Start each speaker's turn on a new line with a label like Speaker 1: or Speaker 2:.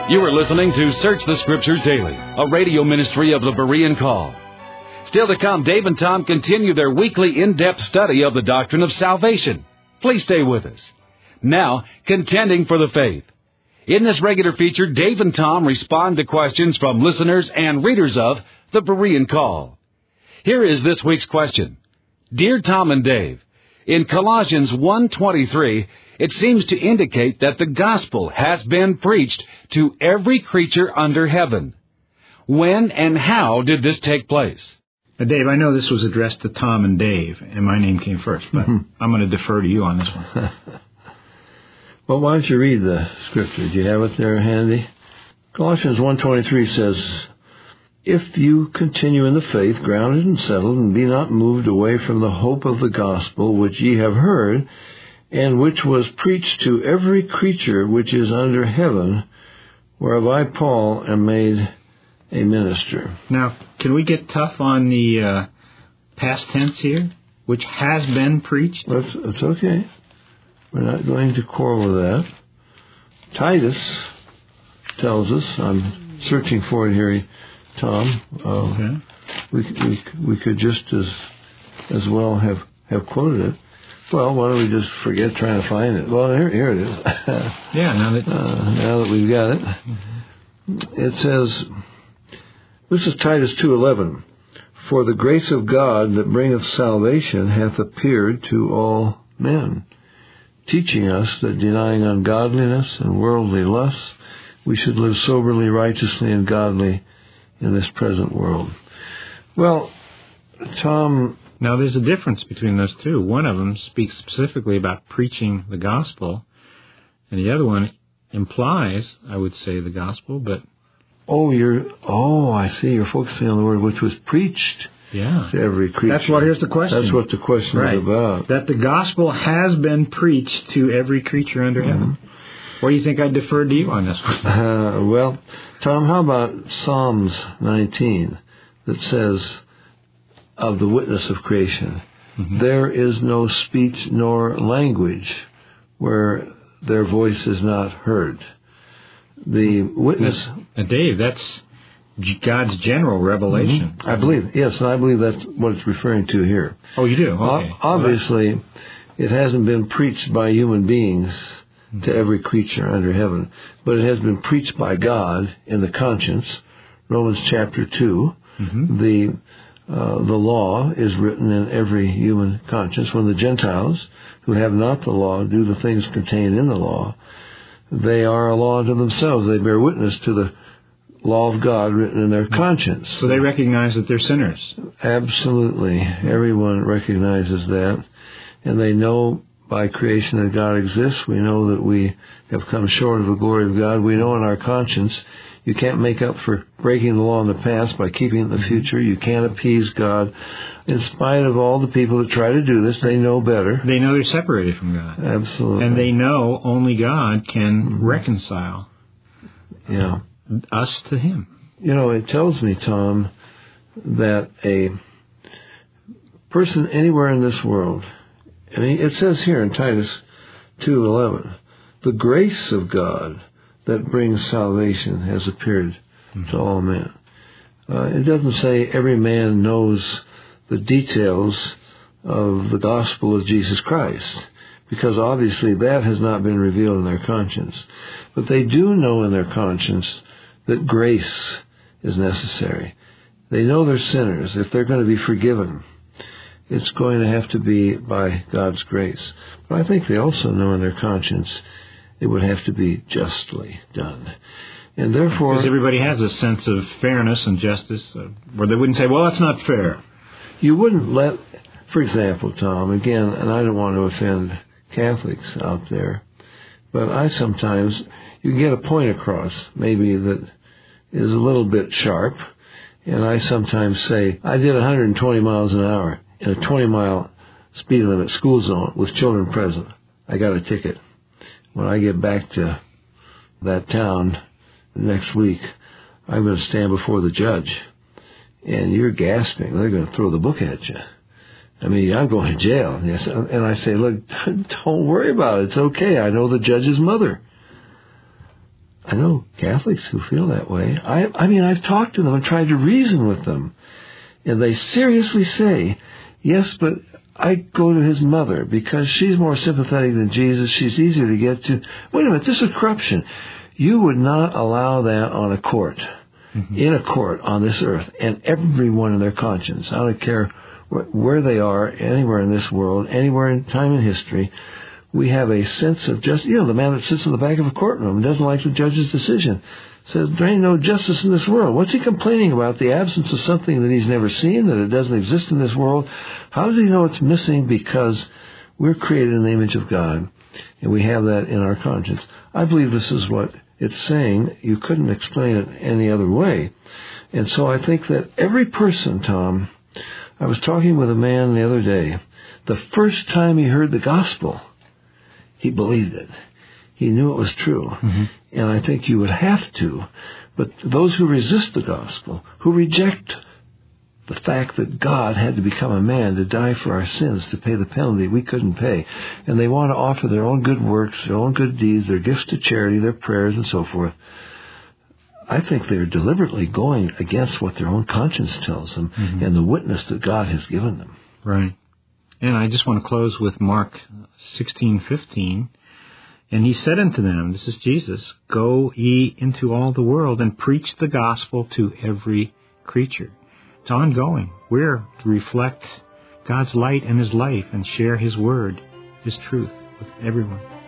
Speaker 1: You are listening to Search the Scriptures Daily, a radio ministry of the Berean Call. Still to come, Dave and Tom continue their weekly in-depth study of the doctrine of salvation. Please stay with us. Now, Contending for the Faith. In this regular feature, Dave and Tom respond to questions from listeners and readers of the Berean Call. Here is this week's question. Dear Tom and Dave, in Colossians 1:23, it seems to indicate that the gospel has been preached to every creature under heaven. When and how did this take place?
Speaker 2: Now, Dave, I know this was addressed to Tom and Dave, and my name came first, but I'm going to defer to you on this one.
Speaker 3: Well, why don't you read the scripture? Do you have it there handy? Colossians 1:23 says, "If you continue in the faith, grounded and settled, and be not moved away from the hope of the gospel which ye have heard, and which was preached to every creature which is under heaven, whereof I, Paul, am made a minister."
Speaker 2: Now, can we get tough on the past tense here, which has been preached?
Speaker 3: That's okay. We're not going to quarrel with that. Titus tells us, I'm searching for it here, Tom.
Speaker 2: Okay.
Speaker 3: We could just as well have quoted it. Well, why don't we just forget trying to find it? Well, here it is.
Speaker 2: Yeah, now
Speaker 3: that we've got it. Mm-hmm. It says, this is Titus 2:11. "For the grace of God that bringeth salvation hath appeared to all men, teaching us that denying ungodliness and worldly lusts, we should live soberly, righteously, and godly in this present world." Well, Tom...
Speaker 2: Now, there's a difference between those two. One of them speaks specifically about preaching the gospel, and the other one implies, I would say, the gospel, but...
Speaker 3: I see. You're focusing on the word which was preached to every creature.
Speaker 2: Here's the question.
Speaker 3: That's what the question is about.
Speaker 2: That the gospel has been preached to every creature under heaven. What do you think I deferred to you on this one?
Speaker 3: Well, Tom, how about Psalms 19 that says, of the witness of creation, there is no speech nor language where their voice is not heard. The witness...
Speaker 2: Now, Dave, that's God's general revelation.
Speaker 3: I believe, yes, and I believe that's what it's referring to here.
Speaker 2: Oh, you do? Okay.
Speaker 3: Obviously, it hasn't been preached by human beings to every creature under heaven, but it has been preached by God in the conscience. Romans chapter 2, the law is written in every human conscience. When the Gentiles, who have not the law, do the things contained in the law, they are a law unto themselves. They bear witness to the law of God written in their conscience.
Speaker 2: So they recognize that they're sinners.
Speaker 3: Absolutely. Everyone recognizes that. And they know by creation that God exists. We know that we have come short of the glory of God. We know in our conscience you can't make up for breaking the law in the past by keeping it in the future. You can't appease God. In spite of all the people that try to do this, they know better.
Speaker 2: They know they're separated from God.
Speaker 3: Absolutely.
Speaker 2: And they know only God can reconcile us to Him.
Speaker 3: You know, it tells me, Tom, that a person anywhere in this world, and it says here in Titus 2:11, the grace of God that brings salvation has appeared to all men. It doesn't say every man knows the details of the gospel of Jesus Christ, because obviously that has not been revealed in their conscience. But they do know in their conscience that grace is necessary. They know they're sinners. If they're going to be forgiven, it's going to have to be by God's grace. But I think they also know in their conscience it would have to be justly done. And therefore...
Speaker 2: Because everybody has a sense of fairness and justice, where they wouldn't say, well, that's not fair.
Speaker 3: You wouldn't let... For example, Tom, again, and I don't want to offend Catholics out there, but I sometimes... You get a point across, maybe that is a little bit sharp, and I sometimes say, I did 120 miles an hour in a 20-mile speed limit school zone with children present. I got a ticket. When I get back to that town next week, I'm going to stand before the judge, and you're gasping. They're going to throw the book at you. I mean, I'm going to jail. Yes. And I say, look, don't worry about it. It's okay. I know the judge's mother. I know Catholics who feel that way. I mean, I've talked to them and tried to reason with them. And they seriously say, yes, but I go to his mother because she's more sympathetic than Jesus. She's easier to get to. Wait a minute, this is corruption. You would not allow that on a court, in a court on this earth, and everyone in their conscience. I don't care where they are, anywhere in this world, anywhere in time in history. We have a sense of justice. You know, the man that sits in the back of a courtroom and doesn't like the judge's decision says, there ain't no justice in this world. What's he complaining about? The absence of something that he's never seen, that it doesn't exist in this world? How does he know it's missing? Because we're created in the image of God, and we have that in our conscience. I believe this is what it's saying. You couldn't explain it any other way. And so I think that every person, Tom, I was talking with a man the other day, the first time he heard the gospel, he believed it. He knew it was true. And I think you would have to. But those who resist the gospel, who reject the fact that God had to become a man to die for our sins, to pay the penalty we couldn't pay, and they want to offer their own good works, their own good deeds, their gifts to charity, their prayers, and so forth, I think they're deliberately going against what their own conscience tells them and the witness that God has given them.
Speaker 2: Right. And I just want to close with Mark 16:15. And he said unto them, this is Jesus, go ye into all the world and preach the gospel to every creature. It's ongoing. We're to reflect God's light and his life and share his word, his truth with everyone.